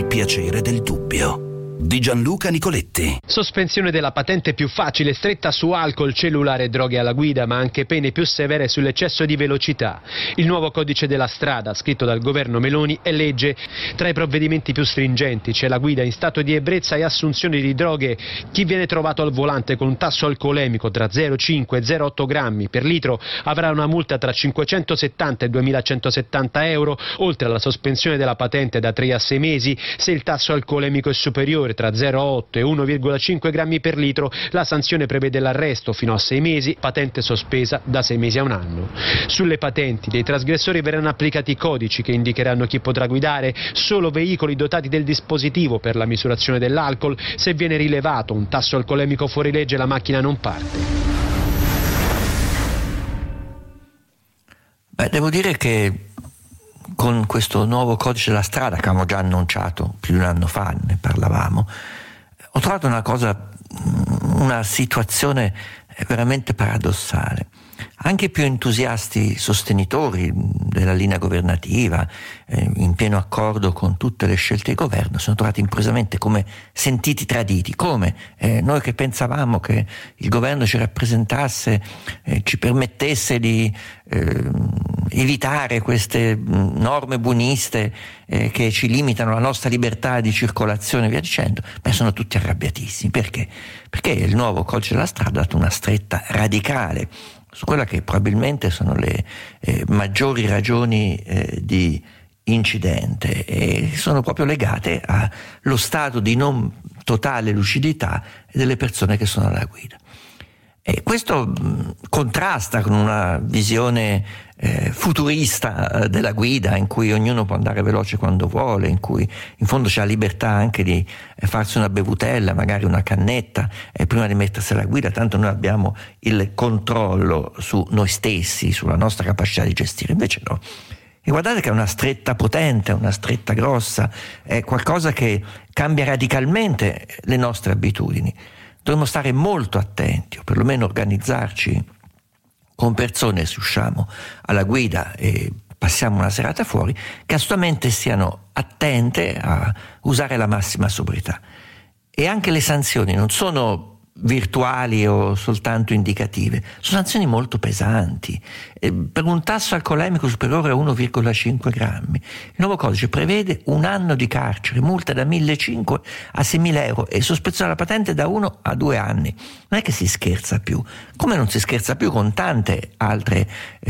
Il piacere del dubbio di Gianluca Nicoletti. Sospensione della patente più facile e stretta su alcol, cellulare e droghe alla guida, ma anche pene più severe sull'eccesso di velocità. Il nuovo codice della strada, scritto dal governo Meloni, è legge. Tra i provvedimenti più stringenti c'è la guida in stato di ebbrezza e assunzione di droghe. Chi viene trovato al volante con un tasso alcolemico tra 0,5 e 0,8 grammi per litro avrà una multa tra 570 e 2170 euro, oltre alla sospensione della patente da 3 a 6 mesi. Se il tasso alcolemico è superiore tra 0,8 e 1,5 grammi per litro, la sanzione prevede l'arresto fino a 6 mesi, patente sospesa da 6 mesi a un anno. Sulle patenti dei trasgressori verranno applicati i codici che indicheranno chi potrà guidare, solo veicoli dotati del dispositivo per la misurazione dell'alcol. Se viene rilevato un tasso alcolemico fuori legge, la macchina non parte. Devo dire che con questo nuovo codice della strada, che avevamo già annunciato più di un anno fa, ne parlavamo, ho trovato una situazione veramente paradossale. Anche i più entusiasti sostenitori della linea governativa, in pieno accordo con tutte le scelte di governo, sono trovati improvvisamente come sentiti traditi. Come? Noi che pensavamo che il governo ci rappresentasse, ci permettesse di evitare queste norme buoniste che ci limitano la nostra libertà di circolazione e via dicendo, sono tutti arrabbiatissimi. Perché? Perché il nuovo codice della strada ha dato una stretta radicale su quella che probabilmente sono le maggiori ragioni di incidente, e sono proprio legate allo stato di non totale lucidità delle persone che sono alla guida. E questo contrasta con una visione futurista della guida, in cui ognuno può andare veloce quando vuole, in cui in fondo c'è la libertà anche di farsi una bevutella, magari una cannetta, prima di mettersi alla guida, tanto noi abbiamo il controllo su noi stessi, sulla nostra capacità di gestire. Invece no. E guardate che è una stretta potente, una stretta grossa, è qualcosa che cambia radicalmente le nostre abitudini. Dovremmo stare molto attenti, o perlomeno organizzarci con persone, se usciamo alla guida e passiamo una serata fuori, che assolutamente siano attente a usare la massima sobrietà. E anche le sanzioni non sono virtuali o soltanto indicative, sono sanzioni molto pesanti. Per un tasso alcolemico superiore a 1,5 grammi il nuovo codice prevede 1 anno di carcere, multa da 1.500 a 6.000 euro e sospensione della patente da 1 a 2 anni. Non è che si scherza più, come non si scherza più con tante altre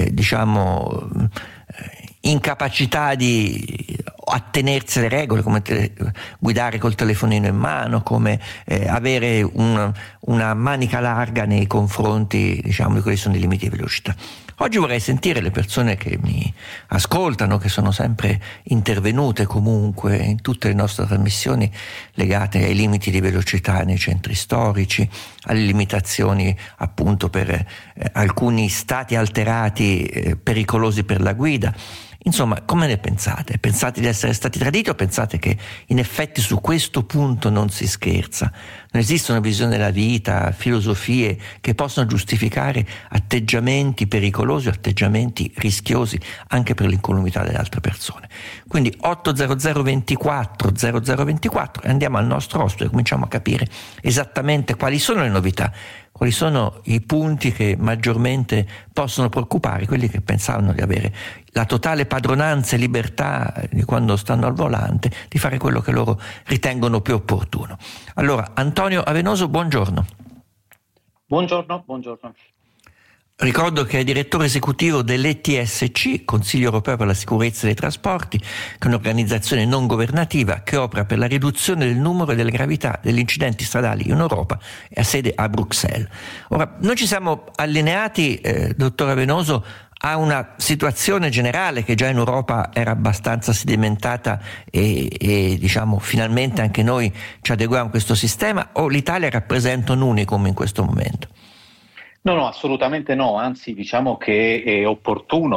incapacità di attenersi alle regole, come guidare col telefonino in mano, come avere una manica larga nei confronti di quelli che sono i limiti di velocità. Oggi vorrei sentire le persone che mi ascoltano, che sono sempre intervenute comunque in tutte le nostre trasmissioni legate ai limiti di velocità nei centri storici, alle limitazioni appunto per alcuni stati alterati pericolosi per la guida. Insomma, come ne pensate? Pensate di essere stati traditi o pensate che in effetti su questo punto non si scherza? Non esiste una visione della vita, filosofie che possano giustificare atteggiamenti pericolosi o atteggiamenti rischiosi anche per l'incolumità delle altre persone. Quindi 800 24 0024 e andiamo al nostro ospite e cominciamo a capire esattamente quali sono le novità, quali sono i punti che maggiormente possono preoccupare quelli che pensavano di avere la totale padronanza e libertà di quando stanno al volante di fare quello che loro ritengono più opportuno. Allora, Antonio Avenoso, buongiorno. Buongiorno. Ricordo che è direttore esecutivo dell'ETSC, Consiglio Europeo per la Sicurezza dei Trasporti, che è un'organizzazione non governativa che opera per la riduzione del numero e della gravità degli incidenti stradali in Europa e ha sede a Bruxelles. Ora, noi ci siamo allineati, dottor Avenoso, a una situazione generale che già in Europa era abbastanza sedimentata e finalmente anche noi ci adeguiamo a questo sistema, o l'Italia rappresenta un unicum in questo momento? No, assolutamente no, anzi diciamo che è opportuno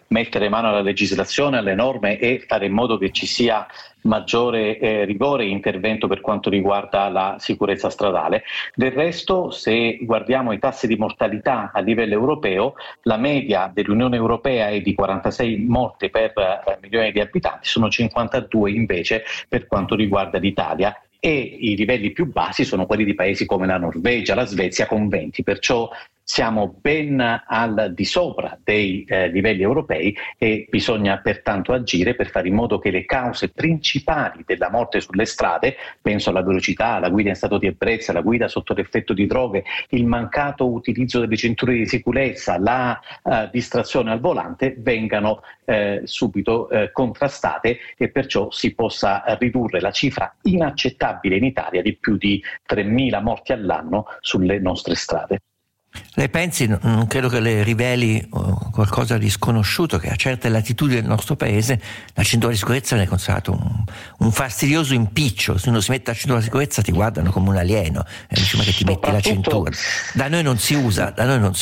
mettere mano alla legislazione, alle norme e fare in modo che ci sia maggiore rigore e intervento per quanto riguarda la sicurezza stradale. Del resto, se guardiamo i tassi di mortalità a livello europeo, la media dell'Unione Europea è di 46 morti per milione di abitanti, sono 52 invece per quanto riguarda l'Italia, e i livelli più bassi sono quelli di paesi come la Norvegia, la Svezia con 20, perciò siamo ben al di sopra dei livelli europei e bisogna pertanto agire per fare in modo che le cause principali della morte sulle strade, penso alla velocità, alla guida in stato di ebbrezza, alla guida sotto l'effetto di droghe, il mancato utilizzo delle cinture di sicurezza, la distrazione al volante, vengano subito contrastate e perciò si possa ridurre la cifra inaccettabile in Italia di più di 3.000 morti all'anno sulle nostre strade. Lei pensi, non credo che le riveli qualcosa di sconosciuto, che a certe latitudini del nostro paese la cintura di sicurezza viene considerato un fastidioso impiccio. Se uno si mette la cintura di sicurezza ti guardano come un alieno e dici: ma che ti metti la cintura? Da noi non si usa.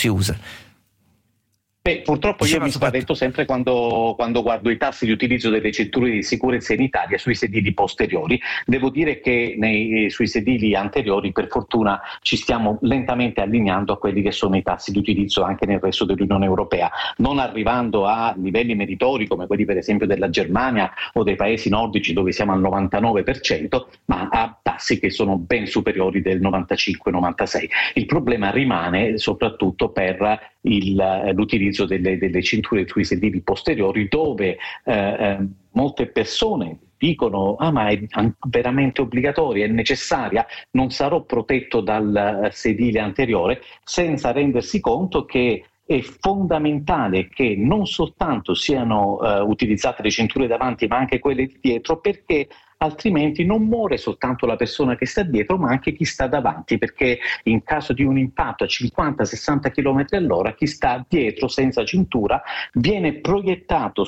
Purtroppo io mi spavento sempre quando guardo i tassi di utilizzo delle cinture di sicurezza in Italia sui sedili posteriori. Devo dire che sui sedili anteriori per fortuna ci stiamo lentamente allineando a quelli che sono i tassi di utilizzo anche nel resto dell'Unione Europea, non arrivando a livelli meritori come quelli per esempio della Germania o dei paesi nordici dove siamo al 99%, ma a tassi che sono ben superiori del 95-96. Il problema rimane soprattutto per l'utilizzo delle cinture sui sedili posteriori, dove molte persone dicono: ma è veramente obbligatoria, è necessaria, non sarò protetto dal sedile anteriore, senza rendersi conto che è fondamentale che non soltanto siano utilizzate le cinture davanti ma anche quelle di dietro, perché altrimenti non muore soltanto la persona che sta dietro ma anche chi sta davanti, perché in caso di un impatto a 50-60 km all'ora chi sta dietro senza cintura viene proiettato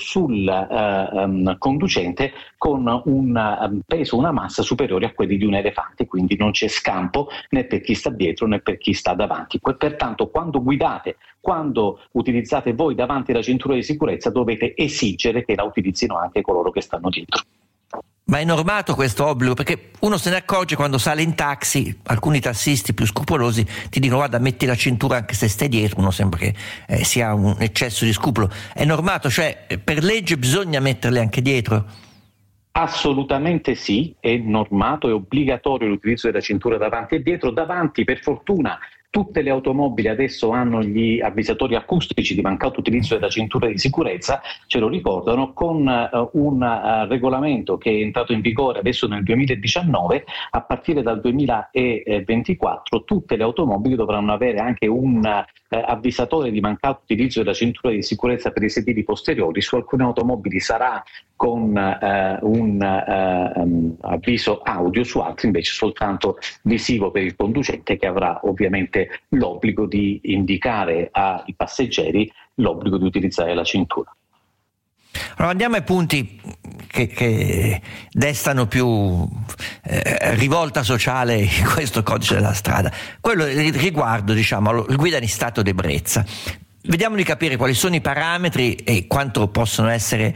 sul conducente con un peso, una massa superiore a quelli di un elefante, quindi non c'è scampo né per chi sta dietro né per chi sta davanti. Pertanto quando guidate, quando utilizzate voi davanti la cintura di sicurezza, dovete esigere che la utilizzino anche coloro che stanno dietro. Ma è normato questo obbligo? Perché uno se ne accorge quando sale in taxi, alcuni tassisti più scrupolosi ti dicono: guarda, metti la cintura anche se stai dietro. Uno sembra che sia un eccesso di scrupolo. È normato? Cioè per legge bisogna metterle anche dietro? Assolutamente sì, è normato, è obbligatorio l'utilizzo della cintura davanti e dietro. Davanti, per fortuna, tutte le automobili adesso hanno gli avvisatori acustici di mancato utilizzo della cintura di sicurezza, ce lo ricordano, con un regolamento che è entrato in vigore adesso nel 2019. A partire dal 2024 tutte le automobili dovranno avere anche un avvisatore di mancato utilizzo della cintura di sicurezza per i sedili posteriori. Su alcune automobili sarà con un avviso audio, su altri invece soltanto visivo per il conducente, che avrà ovviamente l'obbligo di indicare ai passeggeri l'obbligo di utilizzare la cintura. Allora andiamo ai punti che destano più rivolta sociale in questo codice della strada. Quello riguardo, diciamo, il guida in stato d'ebbrezza. Vediamo di capire quali sono i parametri e quanto possono essere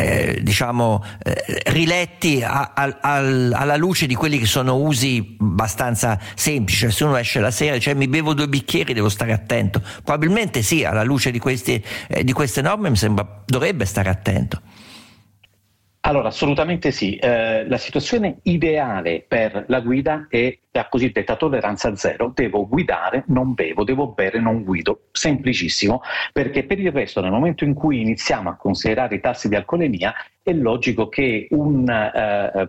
riletti alla luce di quelli che sono usi abbastanza semplici. Cioè, se uno esce la sera e dice: mi bevo 2 bicchieri, devo stare attento. Probabilmente sì, alla luce di queste norme mi sembra dovrebbe stare attento. Allora, assolutamente sì. La situazione ideale per la guida è la cosiddetta tolleranza zero. Devo guidare, non bevo, devo bere, non guido. Semplicissimo, perché per il resto, nel momento in cui iniziamo a considerare i tassi di alcolemia, è logico che una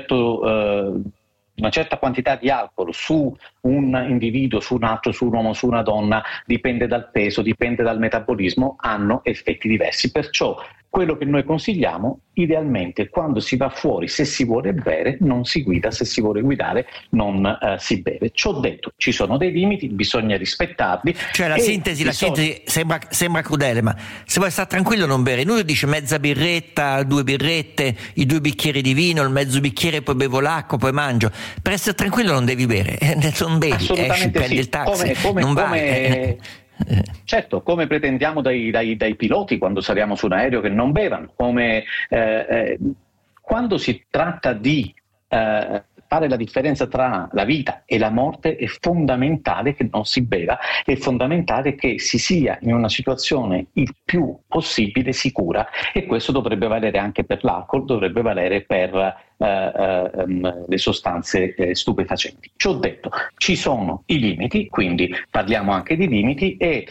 certa quantità di alcol su un individuo, su un altro, su un uomo, su una donna, dipende dal peso, dipende dal metabolismo, hanno effetti diversi. Perciò quello che noi consigliamo, idealmente, quando si va fuori, se si vuole bere, non si guida; se si vuole guidare, non si beve. Ciò detto, ci sono dei limiti, bisogna rispettarli. Cioè la sintesi sembra crudele, ma se vuoi stare tranquillo non bere. Lui dice mezza birretta, 2 birrette, i 2 bicchieri di vino, il mezzo bicchiere, poi bevo l'acqua, poi mangio. Per essere tranquillo non devi bere, non bevi, esci, prendi il taxi, non vai. Certo, come pretendiamo dai piloti quando saliamo su un aereo che non bevano, come quando si tratta di fare la differenza tra la vita e la morte è fondamentale che non si beva, è fondamentale che si sia in una situazione il più possibile sicura, e questo dovrebbe valere anche per l'alcol, dovrebbe valere per le sostanze stupefacenti. Ciò detto, ci sono i limiti, quindi parliamo anche di limiti, e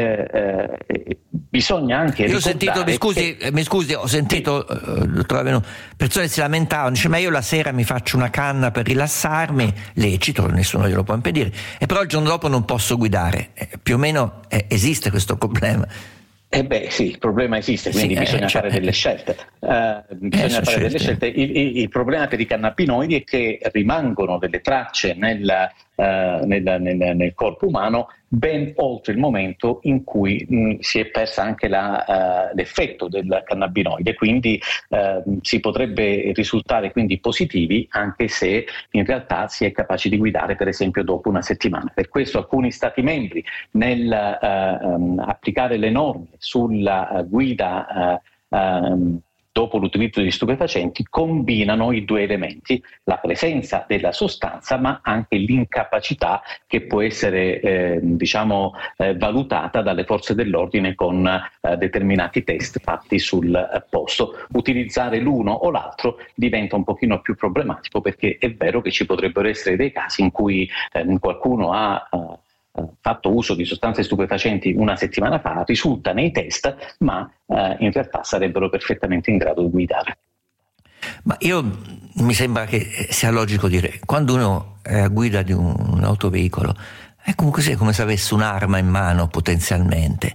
bisogna anche mi scusi, ho sentito dottor Avvenuto, persone si lamentavano, dice ma io la sera mi faccio una canna per rilassarmi, lecito, nessuno glielo può impedire, e però il giorno dopo non posso guidare, più o meno esiste questo problema. Sì, il problema esiste, quindi bisogna fare delle scelte. Il problema per i cannabinoidi è che rimangono delle tracce nel corpo umano ben oltre il momento in cui si è persa anche l'effetto del cannabinoide, quindi si potrebbe risultare quindi positivi anche se in realtà si è capaci di guidare per esempio dopo una settimana. Per questo alcuni Stati membri nel applicare le norme sulla guida dopo l'utilizzo di stupefacenti combinano i due elementi, la presenza della sostanza ma anche l'incapacità che può essere valutata dalle forze dell'ordine con determinati test fatti sul posto. Utilizzare l'uno o l'altro diventa un pochino più problematico, perché è vero che ci potrebbero essere dei casi in cui qualcuno ha fatto uso di sostanze stupefacenti una settimana fa, risulta nei test, ma in realtà sarebbero perfettamente in grado di guidare. Ma mi sembra che sia logico dire, quando uno è a guida di un autoveicolo, è comunque come se avesse un'arma in mano potenzialmente.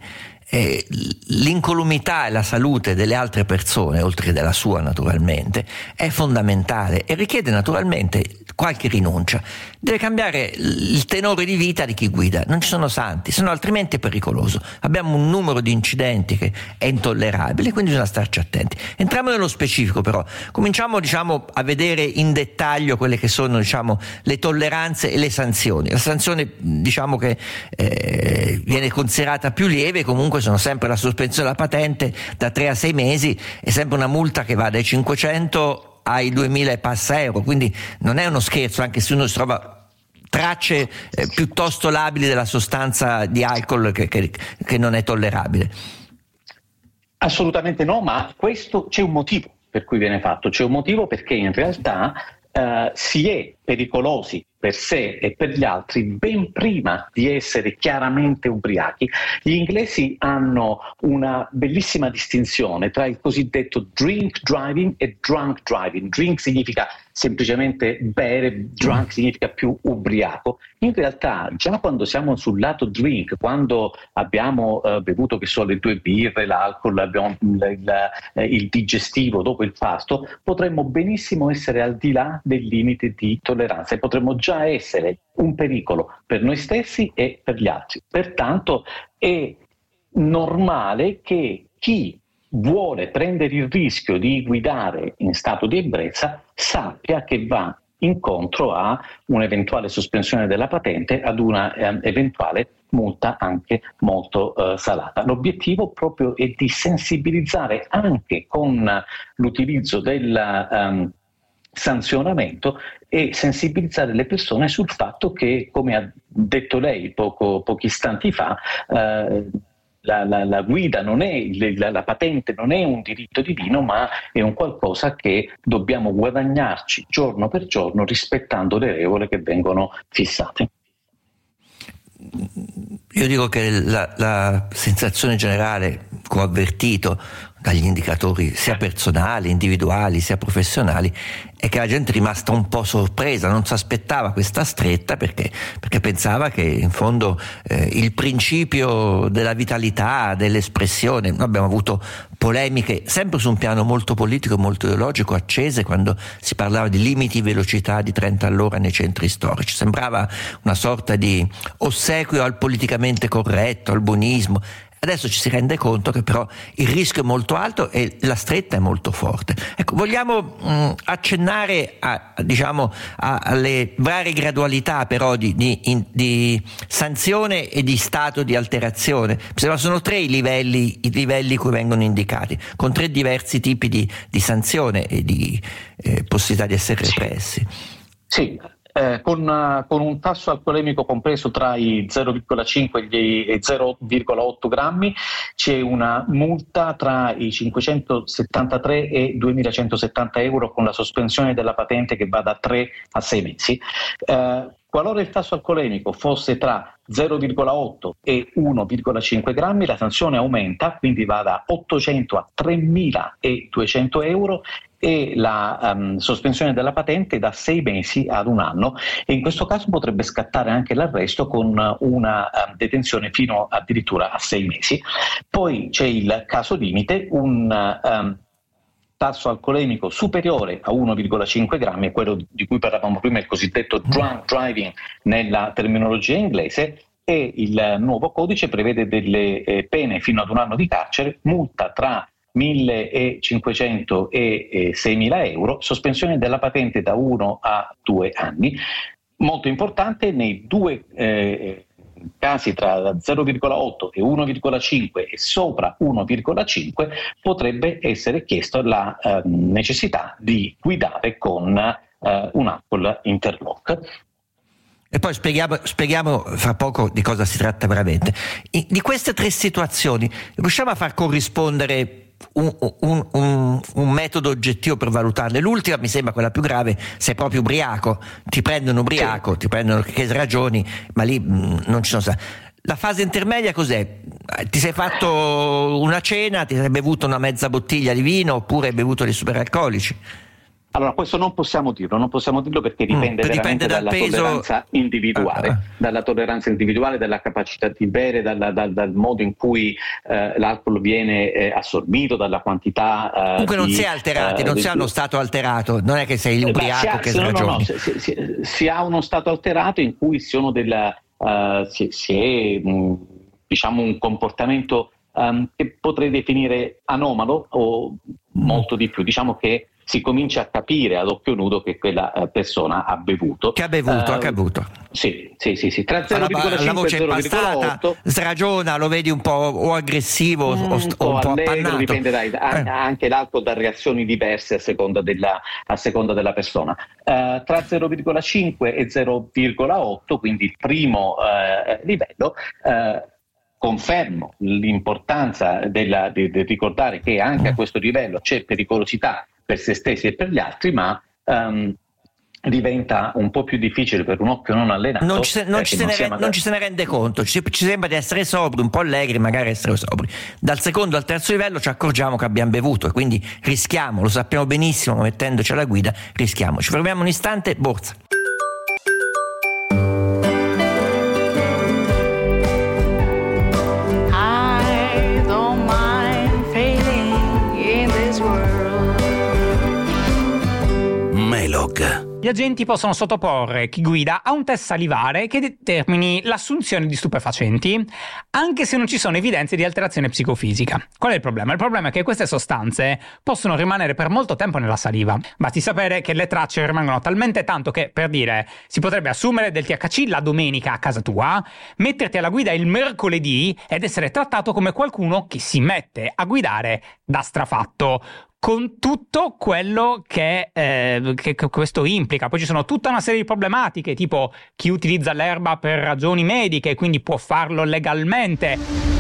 L'incolumità e la salute delle altre persone, oltre che della sua naturalmente, è fondamentale e richiede naturalmente qualche rinuncia. Deve cambiare il tenore di vita di chi guida, non ci sono santi, se no altrimenti è pericoloso. Abbiamo un numero di incidenti che è intollerabile, quindi bisogna starci attenti. Entriamo nello specifico però, cominciamo a vedere in dettaglio quelle che sono le tolleranze e le sanzioni. La sanzione che viene considerata più lieve, comunque sono sempre la sospensione della patente da 3 a 6 mesi e sempre una multa che va dai 500 ai 2000 e passa euro, quindi non è uno scherzo, anche se uno si trova tracce piuttosto labili della sostanza di alcol che non è tollerabile. Assolutamente no, ma questo c'è un motivo per cui viene fatto, c'è un motivo perché in realtà si è pericolosi per sé e per gli altri ben prima di essere chiaramente ubriachi. Gli inglesi hanno una bellissima distinzione tra il cosiddetto drink driving e drunk driving. Drink significa semplicemente bere, drunk significa più ubriaco. In realtà già quando siamo sul lato drink, quando abbiamo bevuto che so le 2 birre, l'alcol, abbiamo il digestivo dopo il pasto, potremmo benissimo essere al di là del limite di tolleranza e potremmo già essere un pericolo per noi stessi e per gli altri. Pertanto è normale che chi vuole prendere il rischio di guidare in stato di ebbrezza sappia che va incontro a un'eventuale sospensione della patente, ad una eventuale multa anche molto salata. L'obiettivo proprio è di sensibilizzare anche con l'utilizzo del sanzionamento e sensibilizzare le persone sul fatto che, come ha detto lei pochi istanti fa, la guida non è, la patente non è un diritto divino, ma è un qualcosa che dobbiamo guadagnarci giorno per giorno rispettando le regole che vengono fissate. Io dico che la sensazione generale, come ho avvertito dagli indicatori sia personali, individuali, sia professionali, è che la gente è rimasta un po' sorpresa, non si aspettava questa stretta perché pensava che in fondo il principio della vitalità, dell'espressione, noi abbiamo avuto polemiche sempre su un piano molto politico e molto ideologico accese quando si parlava di limiti di velocità di 30 all'ora nei centri storici, sembrava una sorta di ossequio al politicamente corretto, al buonismo. Adesso ci si rende conto che però il rischio è molto alto e la stretta è molto forte. Ecco, vogliamo accennare alle varie gradualità però di sanzione e di stato di alterazione. Sono 3 i livelli cui vengono indicati, con 3 diversi tipi di sanzione e di possibilità di essere repressi. Sì. Con un tasso alcolemico compreso tra i 0,5 e 0,8 grammi c'è una multa tra i 573 e i 2.170 euro, con la sospensione della patente che va da 3 a 6 mesi. Qualora il tasso alcolemico fosse tra 0,8 e 1,5 grammi, la sanzione aumenta, quindi va da 800 a 3.200 euro, e la sospensione della patente da 6 mesi ad 1 anno, e in questo caso potrebbe scattare anche l'arresto con una detenzione fino addirittura a 6 mesi. Poi c'è il caso limite, un tasso alcolemico superiore a 1,5 grammi, è quello di cui parlavamo prima, il cosiddetto drunk driving nella terminologia inglese, e il nuovo codice prevede delle pene fino ad 1 anno di carcere, multa tra 1.500 e 6.000 euro, sospensione della patente da 1 a 2 anni. Molto importante, nei 2 casi tra 0,8 e 1,5 e sopra 1,5 potrebbe essere chiesto la necessità di guidare con un alcol interlock. E poi spieghiamo fra poco di cosa si tratta veramente. Di queste 3 situazioni riusciamo a far corrispondere un metodo oggettivo per valutarle? L'ultima mi sembra quella più grave, sei proprio ubriaco, ti prendono ubriaco, ti prendono che ragioni, ma lì non ci sono. La fase intermedia cos'è? Ti sei fatto una cena, ti sei bevuto una mezza bottiglia di vino oppure hai bevuto dei superalcolici? Allora, questo non possiamo dirlo perché dipende dalla peso, tolleranza individuale, dalla tolleranza individuale, dalla capacità di bere, dal modo in cui l'alcol viene assorbito, dalla quantità. Comunque non si è alterati, non si ha uno stato alterato, non è che sei ubriaco che sragioni. Si ha uno stato alterato in cui si è diciamo un comportamento che potrei definire anomalo o molto di più, diciamo che si comincia a capire ad occhio nudo che quella persona ha bevuto. Che ha bevuto. Sì. Tra 0,5 la voce e 0,8 sragiona, lo vedi un po' o aggressivo o un po' appannato. Dipende anche l'alcol da reazioni diverse a seconda della persona. Tra 0,5 e 0,8, quindi il primo livello, confermo l'importanza di ricordare che anche a questo livello c'è pericolosità per se stessi e per gli altri, ma diventa un po' più difficile per un occhio non allenato. Non ci se ne rende conto, ci sembra di essere sobri, un po' allegri, magari essere sobri. Dal secondo al terzo livello ci accorgiamo che abbiamo bevuto e quindi rischiamo, lo sappiamo benissimo, mettendoci alla guida rischiamo. Ci fermiamo un istante, borsa. Gli agenti possono sottoporre chi guida a un test salivare che determini l'assunzione di stupefacenti, anche se non ci sono evidenze di alterazione psicofisica. Qual è il problema? Il problema è che queste sostanze possono rimanere per molto tempo nella saliva. Basti sapere che le tracce rimangono talmente tanto che, per dire, si potrebbe assumere del THC la domenica a casa tua, metterti alla guida il mercoledì ed essere trattato come qualcuno che si mette a guidare da strafatto, con tutto quello che questo implica. Poi ci sono tutta una serie di problematiche, tipo chi utilizza l'erba per ragioni mediche, quindi può farlo legalmente.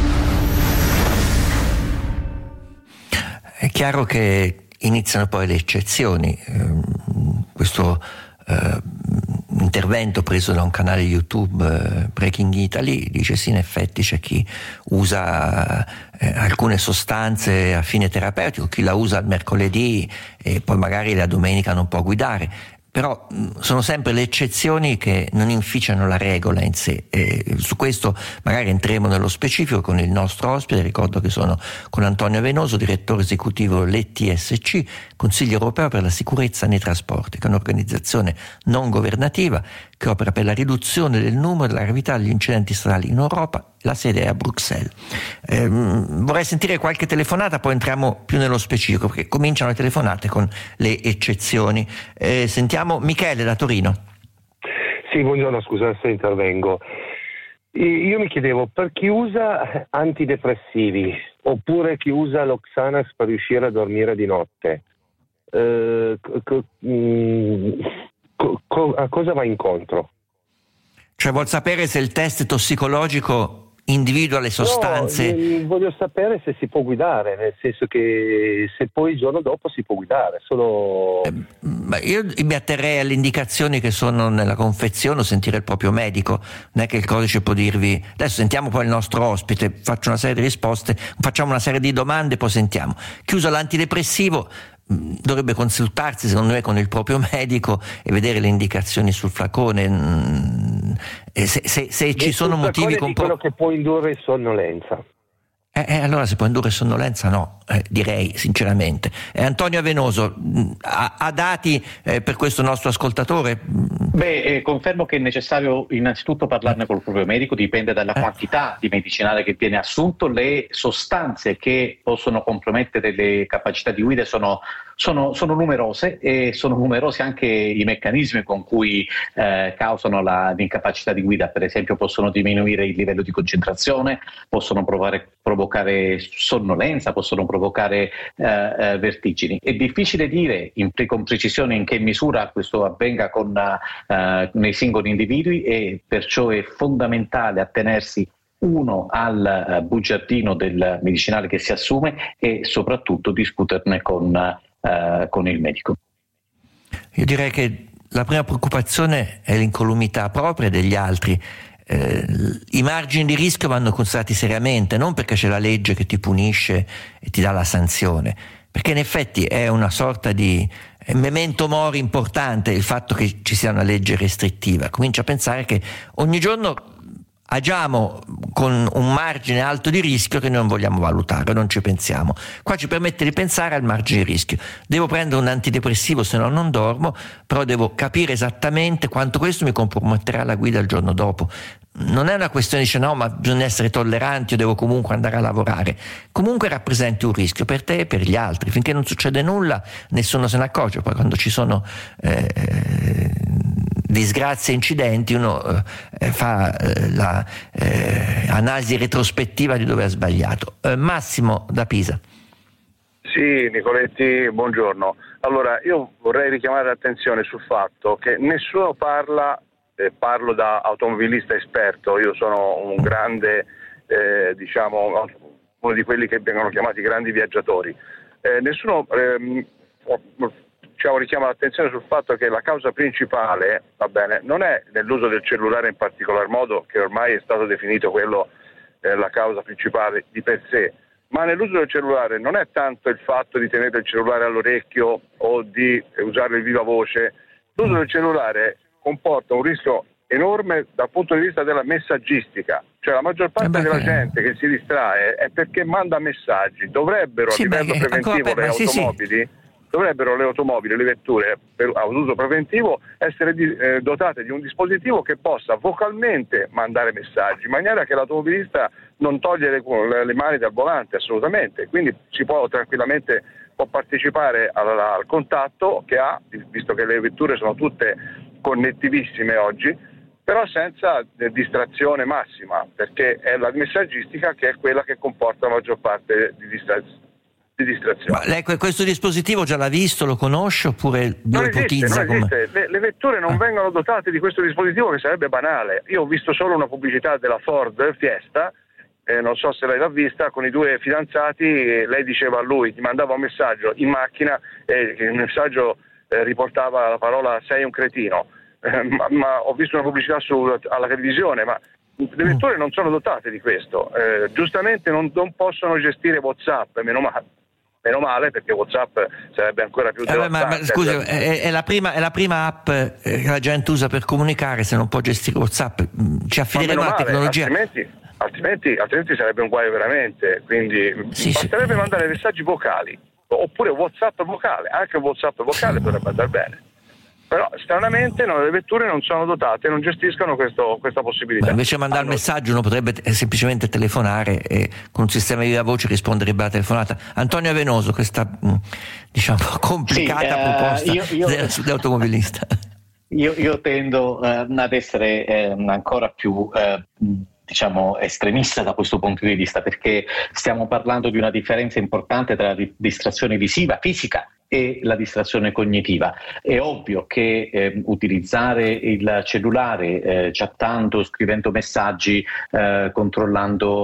È chiaro che iniziano poi le eccezioni. Questo intervento preso da un canale YouTube, Breaking Italy, dice sì, in effetti c'è chi usa alcune sostanze a fine terapeutico, chi la usa il mercoledì e poi magari la domenica non può guidare. Però sono sempre le eccezioni che non inficiano la regola in sé. Su questo magari entreremo nello specifico con il nostro ospite. Ricordo che sono con Antonio Venoso, direttore esecutivo l'ETSC, Consiglio Europeo per la Sicurezza nei Trasporti, che è un'organizzazione non governativa che opera per la riduzione del numero e della gravità degli incidenti stradali in Europa. La sede è a Bruxelles. Vorrei sentire qualche telefonata, poi entriamo più nello specifico, perché cominciano le telefonate con le eccezioni. Sentiamo Michele da Torino. Sì, buongiorno, scusa se intervengo. Io mi chiedevo, per chi usa antidepressivi oppure chi usa lo Xanax per riuscire a dormire di notte, a cosa va incontro? Cioè vuol sapere se il test tossicologico individua le sostanze? No, voglio sapere se si può guidare, nel senso che se poi il giorno dopo si può guidare, solo... Io mi atterrei alle indicazioni che sono nella confezione o sentire il proprio medico. Non è che il codice può dirvi... Adesso sentiamo poi il nostro ospite, faccio una serie di risposte, facciamo una serie di domande, poi sentiamo. Chi usa l'antidepressivo dovrebbe consultarsi secondo me con il proprio medico e vedere le indicazioni sul flacone, se ci sono motivi quello che può indurre sonnolenza. Allora se può indurre sonnolenza no, direi sinceramente. Antonio Venoso ha dati per questo nostro ascoltatore? Confermo che è necessario innanzitutto parlarne col proprio medico, dipende dalla quantità di medicinale che viene assunto. Le sostanze che possono compromettere le capacità di guida sono numerose, e sono numerosi anche i meccanismi con cui causano l'incapacità di guida. Per esempio possono diminuire il livello di concentrazione, possono provocare sonnolenza, possono provocare vertigini. È difficile dire con precisione in che misura questo avvenga nei singoli individui, e perciò è fondamentale attenersi al bugiardino del medicinale che si assume e soprattutto discuterne con il medico. Io direi che la prima preoccupazione è l'incolumità propria e degli altri. I margini di rischio vanno considerati seriamente, non perché c'è la legge che ti punisce e ti dà la sanzione, perché in effetti è una sorta di memento mori importante il fatto che ci sia una legge restrittiva. Comincia a pensare che ogni giorno agiamo con un margine alto di rischio che non vogliamo valutare, non ci pensiamo. Qua ci permette di pensare al margine di rischio. Devo prendere un antidepressivo se no non dormo, però devo capire esattamente quanto questo mi comprometterà la guida il giorno dopo. Non è una questione di dire no, ma bisogna essere tolleranti, io devo comunque andare a lavorare. Comunque rappresenti un rischio per te e per gli altri. Finché non succede nulla nessuno se ne accorge. Poi quando ci sono disgrazie e incidenti uno fa l'analisi retrospettiva di dove ha sbagliato. Massimo da Pisa. Sì, Nicoletti, buongiorno. Allora, io vorrei richiamare l'attenzione sul fatto che nessuno parlo da automobilista esperto, io sono un grande, uno di quelli che vengono chiamati grandi viaggiatori. Nessuno richiama l'attenzione sul fatto che la causa principale, non è nell'uso del cellulare in particolar modo, che ormai è stato definito quello la causa principale di per sé, ma nell'uso del cellulare non è tanto il fatto di tenere il cellulare all'orecchio o di usare il viva voce. L'uso del cellulare comporta un rischio enorme dal punto di vista della messaggistica, cioè la maggior parte della gente che si distrae è perché manda messaggi. Dovrebbero a livello preventivo dovrebbero le automobili, le vetture ad uso preventivo essere dotate di un dispositivo che possa vocalmente mandare messaggi, in maniera che l'automobilista non toglie le mani dal volante assolutamente, quindi si può tranquillamente partecipare al contatto che ha, visto che le vetture sono tutte connettivissime oggi, però senza distrazione massima, perché è la messaggistica che è quella che comporta la maggior parte di distrazione. Ma lei questo dispositivo già l'ha visto, lo conosce oppure lo ipotizza? Non esiste. Le vetture non vengono dotate di questo dispositivo, che sarebbe banale. Io ho visto solo una pubblicità della Ford Fiesta, non so se lei l'ha vista, con i due fidanzati, lei diceva a lui, ti mandava un messaggio in macchina e il messaggio riportava la parola sei un cretino, ma ho visto una pubblicità alla televisione, ma le vetture non sono dotate di questo, giustamente non possono gestire WhatsApp, meno male, perché WhatsApp sarebbe ancora più devastante. Ma scusi, è la prima app che la gente usa per comunicare. Se non può gestire WhatsApp, ci affideremo alla tecnologia. Altrimenti sarebbe un guaio veramente. Quindi basterebbe mandare messaggi vocali, oppure WhatsApp vocale. Anche WhatsApp vocale potrebbe andare bene. Però stranamente le vetture non sono dotate, non gestiscono questa possibilità. Ma invece di mandare il messaggio uno potrebbe semplicemente telefonare e con un sistema di viva voce risponderebbe alla telefonata. Antonio Venoso, questa complicata proposta dell'automobilista. Io tendo ad essere ancora più estremista da questo punto di vista, perché stiamo parlando di una differenza importante tra la distrazione visiva, fisica, e la distrazione cognitiva. È ovvio che utilizzare il cellulare chattando, scrivendo messaggi, controllando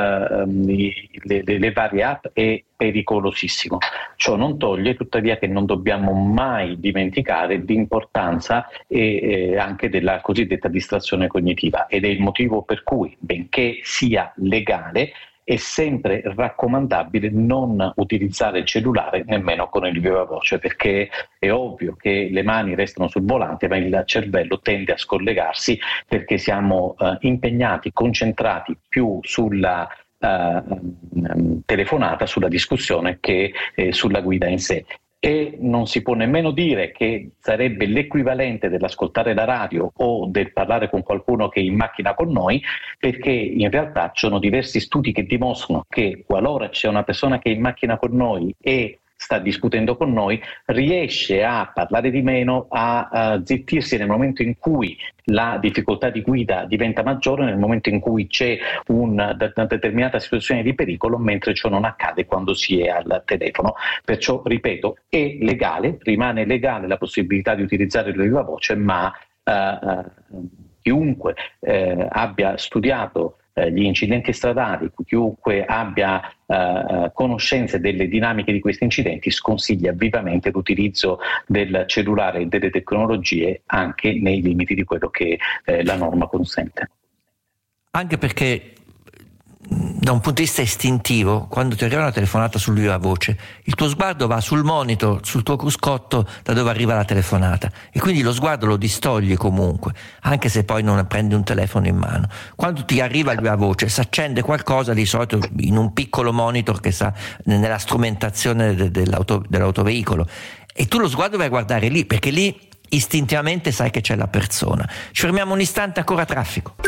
le varie app è pericolosissimo. Ciò non toglie tuttavia che non dobbiamo mai dimenticare l'importanza anche della cosiddetta distrazione cognitiva, ed è il motivo per cui, benché sia legale, è sempre raccomandabile non utilizzare il cellulare nemmeno con il viva voce, perché è ovvio che le mani restano sul volante ma il cervello tende a scollegarsi, perché siamo impegnati, concentrati più sulla telefonata, sulla discussione, che sulla guida in sé. E non si può nemmeno dire che sarebbe l'equivalente dell'ascoltare la radio o del parlare con qualcuno che è in macchina con noi, perché in realtà ci sono diversi studi che dimostrano che qualora c'è una persona che è in macchina con noi e sta discutendo con noi, riesce a parlare di meno, a zittirsi nel momento in cui la difficoltà di guida diventa maggiore, nel momento in cui c'è una determinata situazione di pericolo, mentre ciò non accade quando si è al telefono. Perciò, ripeto, è legale, rimane legale la possibilità di utilizzare la viva voce, ma chiunque abbia studiato gli incidenti stradali, chiunque abbia conoscenze delle dinamiche di questi incidenti, sconsiglia vivamente l'utilizzo del cellulare e delle tecnologie anche nei limiti di quello che la norma consente. Anche perché da un punto di vista istintivo, quando ti arriva una telefonata sul viva voce, il tuo sguardo va sul monitor, sul tuo cruscotto da dove arriva la telefonata, e quindi lo sguardo lo distogli comunque, anche se poi non prendi un telefono in mano. Quando ti arriva il viva voce, si accende qualcosa, di solito in un piccolo monitor che sta nella strumentazione dell'autoveicolo, e tu lo sguardo vai a guardare lì, perché lì istintivamente sai che c'è la persona. Ci fermiamo un istante, ancora traffico.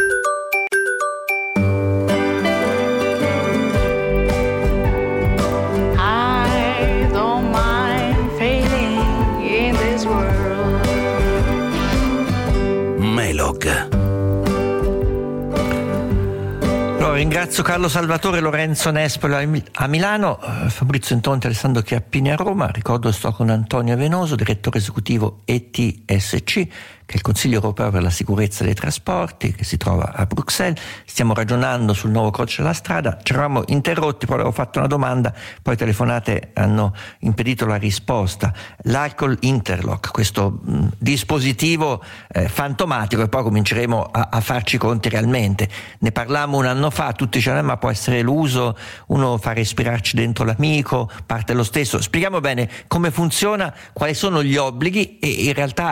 Ringrazio Carlo Salvatore, Lorenzo Nespolo a Milano, Fabrizio Intonti, Alessandro Chiappini a Roma. Ricordo sto con Antonio Venoso, direttore esecutivo ETSC, che è il Consiglio Europeo per la Sicurezza dei Trasporti, che si trova a Bruxelles. Stiamo ragionando sul nuovo codice della strada. Ci eravamo interrotti, poi avevo fatto una domanda, poi telefonate hanno impedito la risposta. L'alcol interlock, questo dispositivo fantomatico, e poi cominceremo a farci conti realmente. Ne parlammo un anno fa, tutti dicevano ma può essere l'uso, uno fa respirarci dentro l'amico, parte lo stesso. Spieghiamo bene come funziona, quali sono gli obblighi e in realtà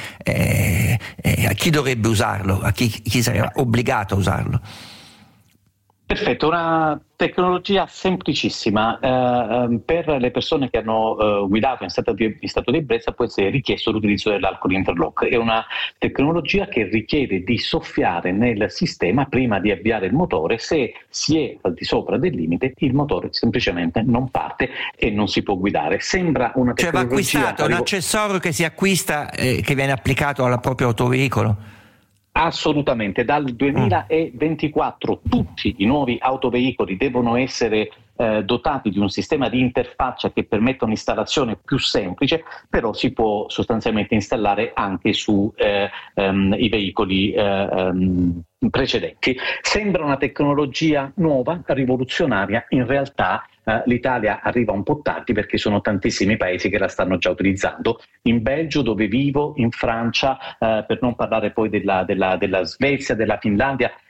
a chi dovrebbe usarlo, a chi sarà obbligato a usarlo. Perfetto, una tecnologia semplicissima. Per le persone che hanno guidato in stato di ebbrezza può essere richiesto l'utilizzo dell'alcol interlock. È una tecnologia che richiede di soffiare nel sistema prima di avviare il motore. Se si è al di sopra del limite, il motore semplicemente non parte e non si può guidare. Sembra una tecnologia... Cioè va acquistato, un accessorio che si acquista che viene applicato al proprio autoveicolo? Assolutamente, dal 2024 tutti i nuovi autoveicoli devono essere dotati di un sistema di interfaccia che permetta un'installazione più semplice, però si può sostanzialmente installare anche su i veicoli precedenti. Sembra una tecnologia nuova, rivoluzionaria, in realtà l'Italia arriva un po' tardi perché sono tantissimi paesi che la stanno già utilizzando. In Belgio, dove vivo, in Francia, per non parlare poi della Svezia, della Finlandia,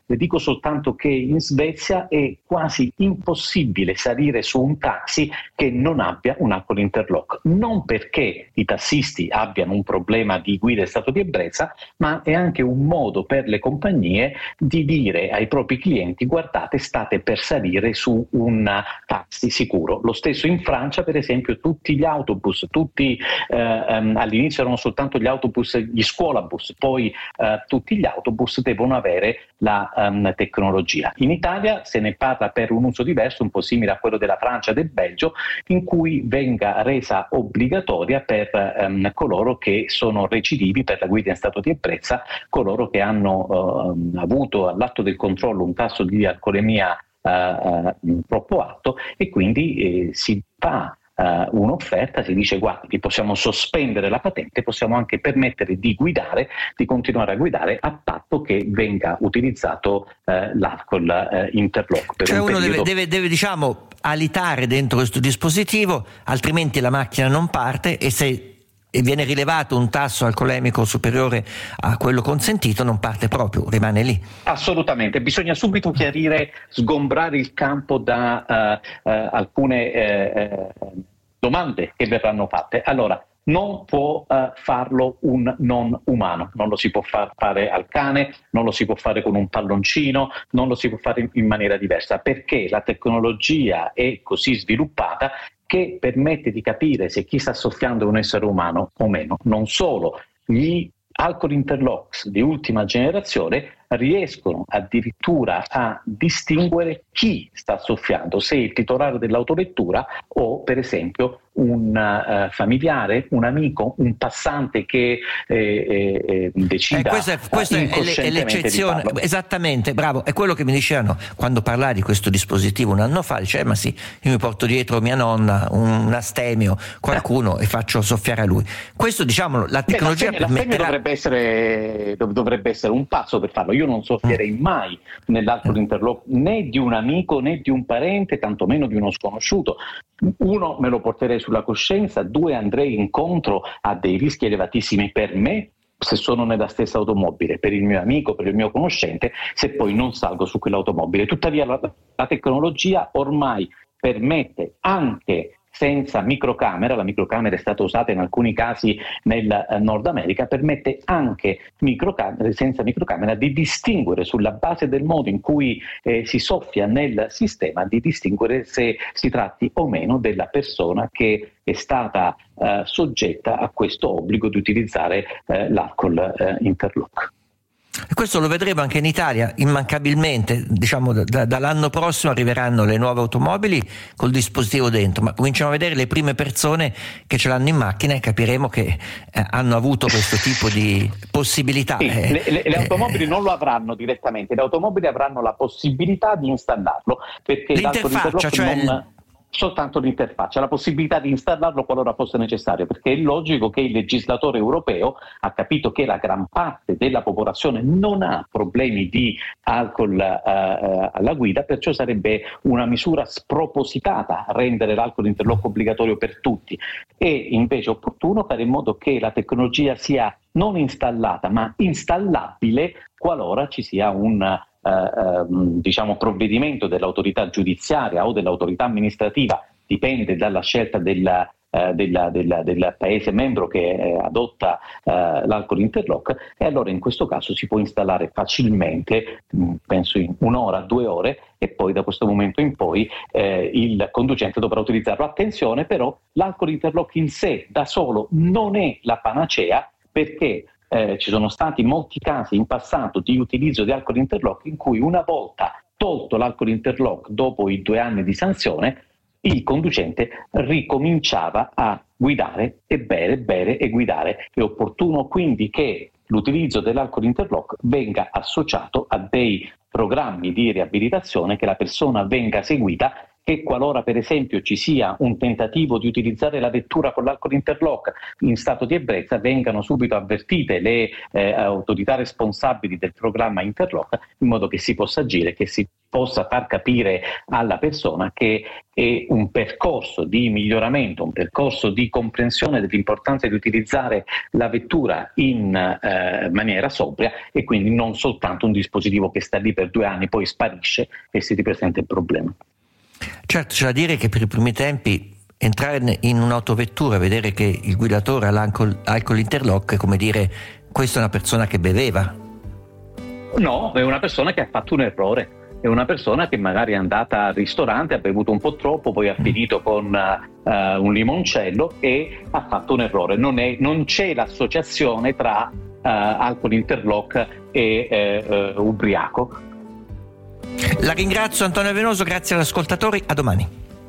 Le dico soltanto che in Svezia è quasi impossibile salire su un taxi che non abbia un alcol interlock, non perché i tassisti abbiano un problema di guida in stato di ebbrezza, ma è anche un modo per le compagnie di dire ai propri clienti: guardate, state per salire su un taxi sicuro. Lo stesso in Francia, per esempio, tutti gli autobus, all'inizio erano soltanto gli autobus, gli scuolabus, poi tutti gli autobus devono avere la tecnologia. In Italia se ne parla per un uso diverso, un po' simile a quello della Francia e del Belgio, in cui venga resa obbligatoria per coloro che sono recidivi per la guida in stato di ebbrezza, coloro che hanno avuto all'atto del controllo un tasso di alcolemia troppo alto, e quindi si fa un'offerta, si dice: guardi, vi possiamo sospendere la patente, possiamo anche permettere di guidare, di continuare a guidare, a patto che venga utilizzato l'alcol interlock per cioè un uno periodo. deve diciamo alitare dentro questo dispositivo, altrimenti la macchina non parte, e se viene rilevato un tasso alcolemico superiore a quello consentito non parte proprio, rimane lì. Assolutamente, bisogna subito chiarire, sgombrare il campo da alcune domande che verranno fatte. Allora, non può farlo un non umano, non lo si può fare al cane, non lo si può fare con un palloncino, non lo si può fare in maniera diversa, perché la tecnologia è così sviluppata che permette di capire se chi sta soffiando è un essere umano o meno. Non solo, gli alcol interlocks di ultima generazione riescono addirittura a distinguere chi sta soffiando, se il titolare dell'autovettura o per esempio un familiare, un amico, un passante che decida questa è l'eccezione, esattamente, bravo, è quello che mi dicevano quando parlai di questo dispositivo un anno fa. Dice: ma sì, io mi porto dietro mia nonna, un astemio, qualcuno, e faccio soffiare a lui. Questo, diciamo, la tecnologia permetterà... dovrebbe essere un passo per farlo. Io non soffierei mai nell'alcol interlock né di un amico né di un parente, tantomeno di uno sconosciuto. Uno, me lo porterei sulla coscienza; due, andrei incontro a dei rischi elevatissimi per me se sono nella stessa automobile, per il mio amico, per il mio conoscente, se poi non salgo su quell'automobile. Tuttavia la tecnologia ormai permette anche senza microcamera, la microcamera è stata usata in alcuni casi nel Nord America, permette anche senza microcamera di distinguere, sulla base del modo in cui si soffia nel sistema, di distinguere se si tratti o meno della persona che è stata soggetta a questo obbligo di utilizzare l'alcol interlock. E questo lo vedremo anche in Italia, immancabilmente. Diciamo dall'anno prossimo arriveranno le nuove automobili col dispositivo dentro, ma cominciamo a vedere le prime persone che ce l'hanno in macchina e capiremo che hanno avuto questo tipo di possibilità. Sì, le automobili non lo avranno direttamente, le automobili avranno la possibilità di installarlo, perché l'interfaccia, cioè soltanto l'interfaccia, la possibilità di installarlo qualora fosse necessario, perché è logico che il legislatore europeo ha capito che la gran parte della popolazione non ha problemi di alcol alla guida, perciò sarebbe una misura spropositata rendere l'alcol interlock obbligatorio per tutti. È invece opportuno fare in modo che la tecnologia sia non installata ma installabile qualora ci sia un provvedimento dell'autorità giudiziaria o dell'autorità amministrativa, dipende dalla scelta del paese membro che adotta l'alcol interlock, e allora in questo caso si può installare facilmente, penso in 1 ora, 2 ore, e poi da questo momento in poi il conducente dovrà utilizzarlo. Attenzione però, l'alcol interlock in sé da solo non è la panacea, perché ci sono stati molti casi in passato di utilizzo di alcol interlock in cui, una volta tolto l'alcol interlock dopo i 2 anni di sanzione, il conducente ricominciava a guidare e bere e guidare. È opportuno quindi che l'utilizzo dell'alcol interlock venga associato a dei programmi di riabilitazione, che la persona venga seguita che qualora per esempio ci sia un tentativo di utilizzare la vettura con l'alcol interlock in stato di ebbrezza vengano subito avvertite le autorità responsabili del programma interlock, in modo che si possa agire, che si possa far capire alla persona che è un percorso di miglioramento, un percorso di comprensione dell'importanza di utilizzare la vettura in maniera sobria, e quindi non soltanto un dispositivo che sta lì per 2 anni, poi sparisce e si ripresenta il problema. Certo, c'è da dire che per i primi tempi entrare in un'autovettura e vedere che il guidatore ha l'alcol interlock è come dire: questa è una persona che beveva. No, è una persona che ha fatto un errore, è una persona che magari è andata al ristorante, ha bevuto un po' troppo, poi ha finito con un limoncello e ha fatto un errore. Non c'è l'associazione tra alcol interlock e ubriaco. La ringrazio, Antonio Venoso, grazie agli ascoltatori, a domani.